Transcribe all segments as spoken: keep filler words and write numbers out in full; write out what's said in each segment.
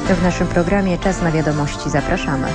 W naszym programie Czas na wiadomości. Zapraszamy.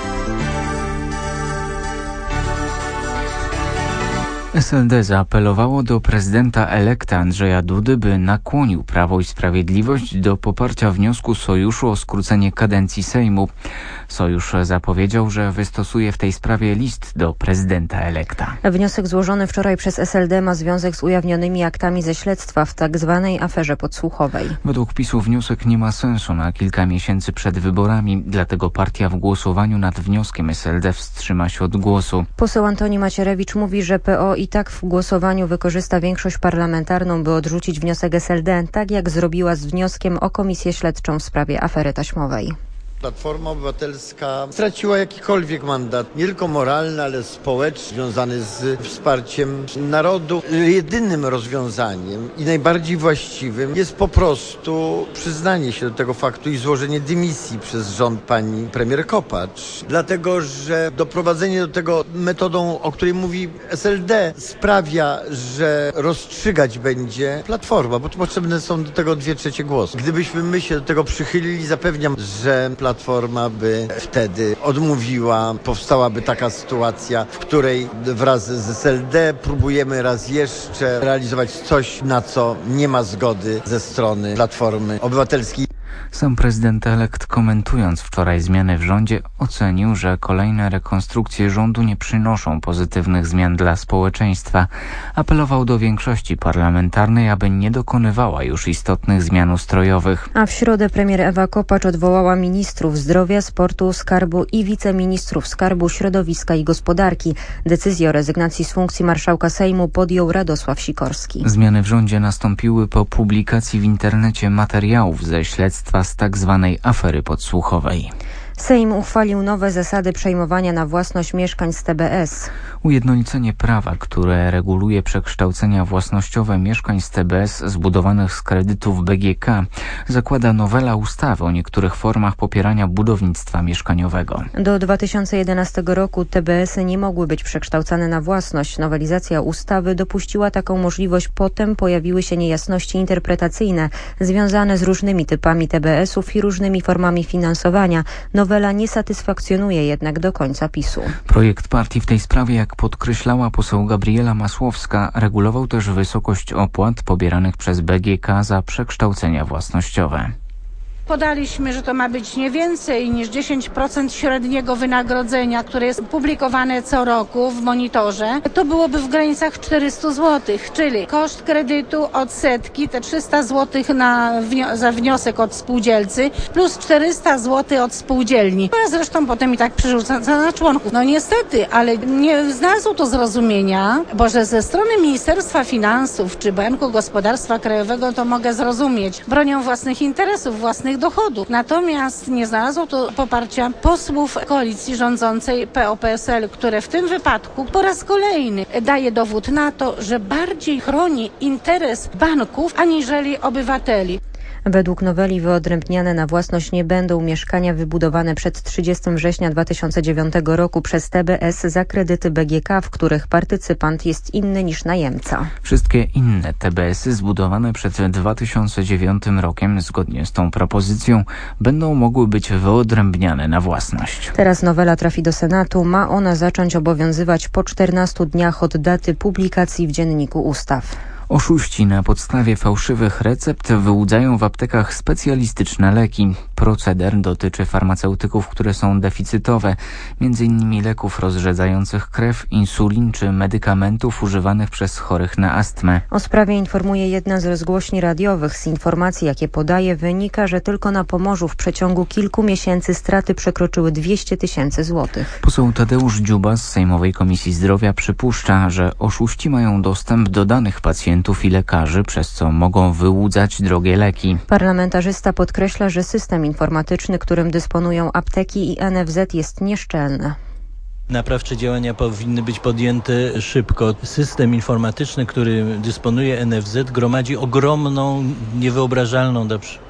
S L D zaapelowało do prezydenta elekta Andrzeja Dudy, by nakłonił Prawo i Sprawiedliwość do poparcia wniosku Sojuszu o skrócenie kadencji Sejmu. Sojusz zapowiedział, że wystosuje w tej sprawie list do prezydenta elekta. Wniosek złożony wczoraj przez S L D ma związek z ujawnionymi aktami ze śledztwa w tak zwanej aferze podsłuchowej. Według PiS-u wniosek nie ma sensu na kilka miesięcy przed wyborami, dlatego partia w głosowaniu nad wnioskiem S L D wstrzyma się od głosu. Poseł Antoni Macierewicz mówi, że P O i tak w głosowaniu wykorzysta większość parlamentarną, by odrzucić wniosek S L D, tak jak zrobiła z wnioskiem o komisję śledczą w sprawie afery taśmowej. Platforma Obywatelska straciła jakikolwiek mandat, nie tylko moralny, ale społeczny, związany z wsparciem narodu. Jedynym rozwiązaniem i najbardziej właściwym jest po prostu przyznanie się do tego faktu i złożenie dymisji przez rząd pani premier Kopacz. Dlatego, że doprowadzenie do tego metodą, o której mówi S L D, sprawia, że rozstrzygać będzie Platforma, bo potrzebne są do tego dwie trzecie głosu. Gdybyśmy my się do tego przychylili, zapewniam, że Platforma Platforma by wtedy odmówiła, powstałaby taka sytuacja, w której wraz z S L D próbujemy raz jeszcze realizować coś, na co nie ma zgody ze strony Platformy Obywatelskiej. Sam prezydent elekt, komentując wczoraj zmiany w rządzie, ocenił, że kolejne rekonstrukcje rządu nie przynoszą pozytywnych zmian dla społeczeństwa. Apelował do większości parlamentarnej, aby nie dokonywała już istotnych zmian ustrojowych. A w środę premier Ewa Kopacz odwołała ministrów zdrowia, sportu, skarbu i wiceministrów skarbu, środowiska i gospodarki. Decyzję o rezygnacji z funkcji marszałka Sejmu podjął Radosław Sikorski. Zmiany w rządzie nastąpiły po publikacji w internecie materiałów ze śledztwa z tak zwanej afery podsłuchowej. Sejm uchwalił nowe zasady przejmowania na własność mieszkań z T B S. Ujednolicenie prawa, które reguluje przekształcenia własnościowe mieszkań z T B S zbudowanych z kredytów B G K, zakłada nowela ustawy o niektórych formach popierania budownictwa mieszkaniowego. Do dwa tysiące jedenastego roku T B S y nie mogły być przekształcane na własność. Nowelizacja ustawy dopuściła taką możliwość, potem pojawiły się niejasności interpretacyjne związane z różnymi typami T B S ów i różnymi formami finansowania. Nowela nie satysfakcjonuje jednak do końca PiS-u. Projekt partii w tej sprawie, jak podkreślała poseł Gabriela Masłowska, regulował też wysokość opłat pobieranych przez B G K za przekształcenia własnościowe. Podaliśmy, że to ma być nie więcej niż dziesięć procent średniego wynagrodzenia, które jest publikowane co roku w monitorze. To byłoby w granicach czterysta złotych, czyli koszt kredytu, odsetki, te trzysta złotych na wnio- za wniosek od spółdzielcy plus czterysta złotych od spółdzielni. A zresztą potem i tak przerzuca na członków. No niestety, ale nie znalazło to zrozumienia, bo że ze strony Ministerstwa Finansów czy Banku Gospodarstwa Krajowego to mogę zrozumieć. Bronią własnych interesów, własnych dochodów. Natomiast nie znalazło to poparcia posłów koalicji rządzącej P O P S L, które w tym wypadku po raz kolejny daje dowód na to, że bardziej chroni interes banków aniżeli obywateli. Według noweli wyodrębniane na własność nie będą mieszkania wybudowane przed trzydziestego września dwa tysiące dziewiątego roku przez T B S za kredyty B G K, w których partycypant jest inny niż najemca. Wszystkie inne T B S y zbudowane przed dwa tysiące dziewiątym rokiem, zgodnie z tą propozycją, będą mogły być wyodrębniane na własność. Teraz nowela trafi do Senatu. Ma ona zacząć obowiązywać po czternastu dniach od daty publikacji w Dzienniku Ustaw. Oszuści na podstawie fałszywych recept wyłudzają w aptekach specjalistyczne leki. Proceder dotyczy farmaceutyków, które są deficytowe, między innymi leków rozrzedzających krew, insulin czy medykamentów używanych przez chorych na astmę. O sprawie informuje jedna z rozgłośni radiowych. Z informacji, jakie podaje, wynika, że tylko na Pomorzu w przeciągu kilku miesięcy straty przekroczyły dwieście tysięcy złotych. Poseł Tadeusz Dziuba z Sejmowej Komisji Zdrowia przypuszcza, że oszuści mają dostęp do danych pacjentów i lekarzy, przez co mogą wyłudzać drogie leki. Parlamentarzysta podkreśla, że system informatyczny, którym dysponują apteki i N F Z, jest nieszczelny. Naprawcze działania powinny być podjęte szybko. System informatyczny, który dysponuje N F Z, gromadzi ogromną, niewyobrażalną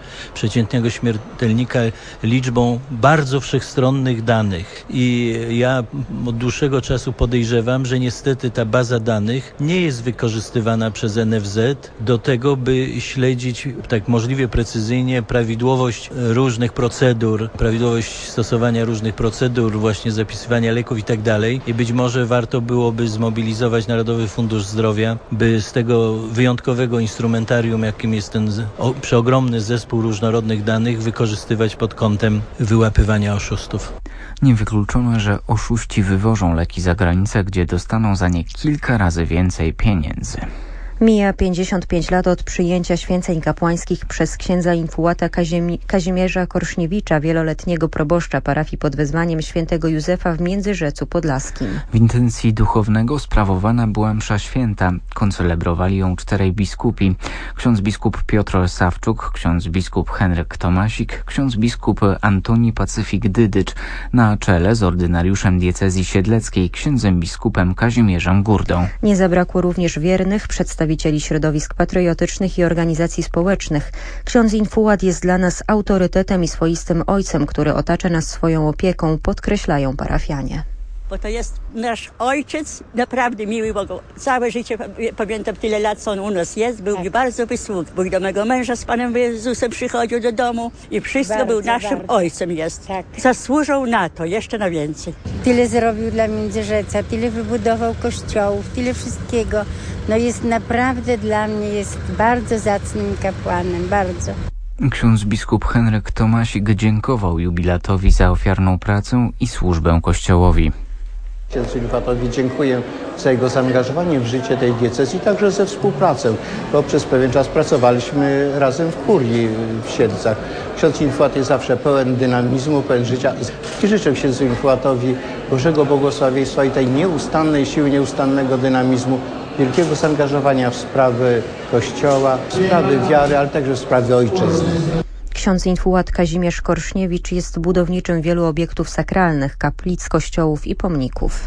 przeciętnego śmiertelnika liczbą bardzo wszechstronnych danych. I ja od dłuższego czasu podejrzewam, że niestety ta baza danych nie jest wykorzystywana przez N F Z do tego, by śledzić tak możliwie precyzyjnie prawidłowość różnych procedur, prawidłowość stosowania różnych procedur, właśnie zapisywania leków i tak dalej. I być może warto byłoby zmobilizować Narodowy Fundusz Zdrowia, by z tego wyjątkowego instrumentarium, jakim jest ten o, przeogromny zespół różnorodnych danych, wykorzystywać pod kątem wyłapywania oszustów. Niewykluczone, że oszuści wywożą leki za granicę, gdzie dostaną za nie kilka razy więcej pieniędzy. Mija pięćdziesiąt pięć lat od przyjęcia święceń kapłańskich przez księdza infułata Kazimi- Kazimierza Korszniewicza, wieloletniego proboszcza parafii pod wezwaniem świętego Józefa w Międzyrzecu Podlaskim. W intencji duchownego sprawowana była msza święta. Koncelebrowali ją czterej biskupi. Ksiądz biskup Piotr Sawczuk, ksiądz biskup Henryk Tomasik, ksiądz biskup Antoni Pacyfik Dydycz, na czele z ordynariuszem diecezji siedleckiej, księdzem biskupem Kazimierzem Gurdą. Nie zabrakło również wiernych przedstawicieli środowisk patriotycznych i organizacji społecznych. Ksiądz infułat jest dla nas autorytetem i swoistym ojcem, który otacza nas swoją opieką, podkreślają parafianie. Bo to jest nasz ojciec, naprawdę miły, bo go całe życie pamiętam, tyle lat, co on u nas jest, był tak. mi bardzo wysługi. Był do mego męża z Panem Jezusem, przychodził do domu i wszystko bardzo, był naszym bardzo. ojcem jest. Tak. Zasłużył na to, jeszcze na więcej. Tyle zrobił dla Międzyrzeca, tyle wybudował kościołów, tyle wszystkiego. No jest naprawdę dla mnie, jest bardzo zacnym kapłanem, bardzo. Ksiądz biskup Henryk Tomasik dziękował jubilatowi za ofiarną pracę i służbę Kościołowi. Księdzu infułatowi dziękuję za jego zaangażowanie w życie tej diecezji, także za współpracę, bo przez pewien czas pracowaliśmy razem w kurii w Siedlcach. Ksiądz infułat jest zawsze pełen dynamizmu, pełen życia. I życzę księdzu infułatowi Bożego błogosławieństwa i tej nieustannej siły, nieustannego dynamizmu, wielkiego zaangażowania w sprawy Kościoła, w sprawy wiary, ale także w sprawy ojczyzny. Ksiądz infułat Kazimierz Korszniewicz jest budowniczym wielu obiektów sakralnych, kaplic, kościołów i pomników.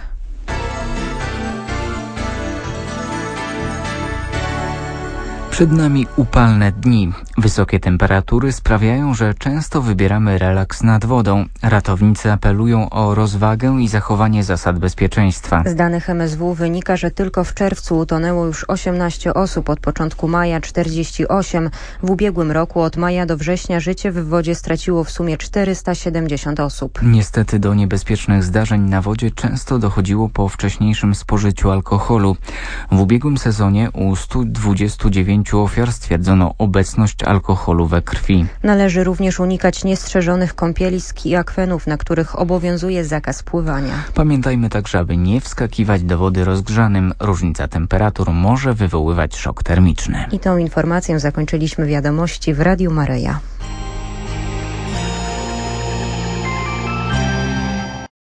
Przed nami upalne dni. Wysokie temperatury sprawiają, że często wybieramy relaks nad wodą. Ratownicy apelują o rozwagę i zachowanie zasad bezpieczeństwa. Z danych M S W wynika, że tylko w czerwcu utonęło już osiemnaście osób, od początku maja czterdzieści osiem. W ubiegłym roku od maja do września życie w wodzie straciło w sumie czterysta siedemdziesiąt osób. Niestety do niebezpiecznych zdarzeń na wodzie często dochodziło po wcześniejszym spożyciu alkoholu. W ubiegłym sezonie u stu dwudziestu dziewięciu ofiar stwierdzono obecność alkoholu we krwi. Należy również unikać niestrzeżonych kąpielisk i akwenów, na których obowiązuje zakaz pływania. Pamiętajmy także, aby nie wskakiwać do wody rozgrzanym. Różnica temperatur może wywoływać szok termiczny. I tą informacją zakończyliśmy wiadomości w Radiu Maryja.